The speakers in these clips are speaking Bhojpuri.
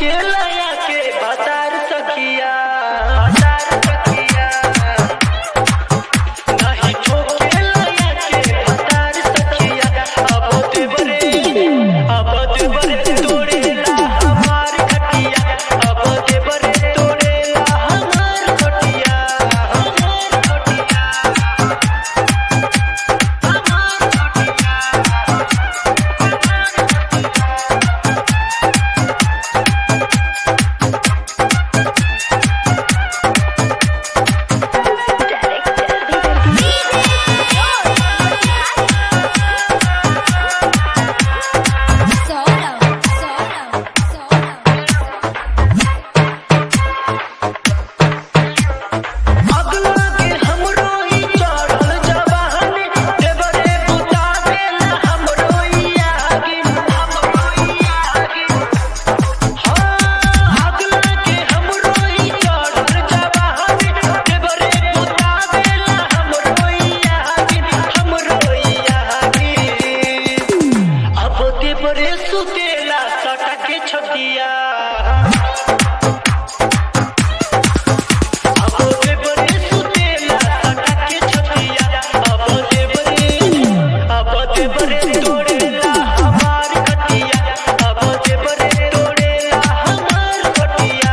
लया के बतार सखिया नहीं ठोके लया के बतार सखिया अब देवरे तोड़ेला हमार खटिया अब देवरे तोड़ेला हमार खटिया देवरे सुतेला सटा के छतिया अब देवरे सुतेला सटा के छतिया अब देवरे तोड़ेला हमार खटिया अब देवरे तोड़ेला हमार खटिया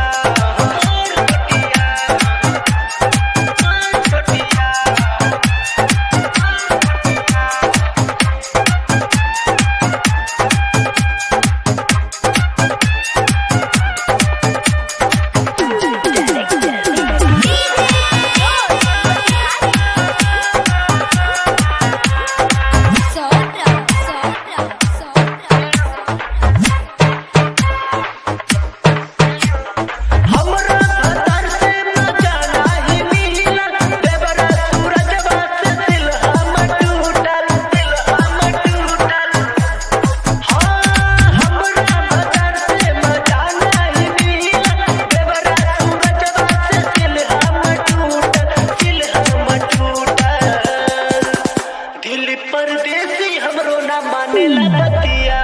परदेसी हमरो ना मानेला बतिया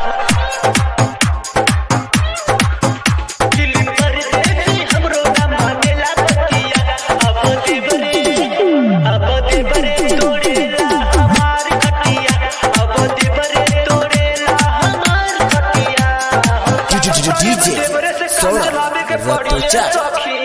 दिल्ली परदेसी हमरो ना मानेला बतिया अब देवरे तोड़ेला हमार खटिया अब देवरे तोड़ेला हमार खटिया DJ देवरे से काम चलावे के पड़ी सखी।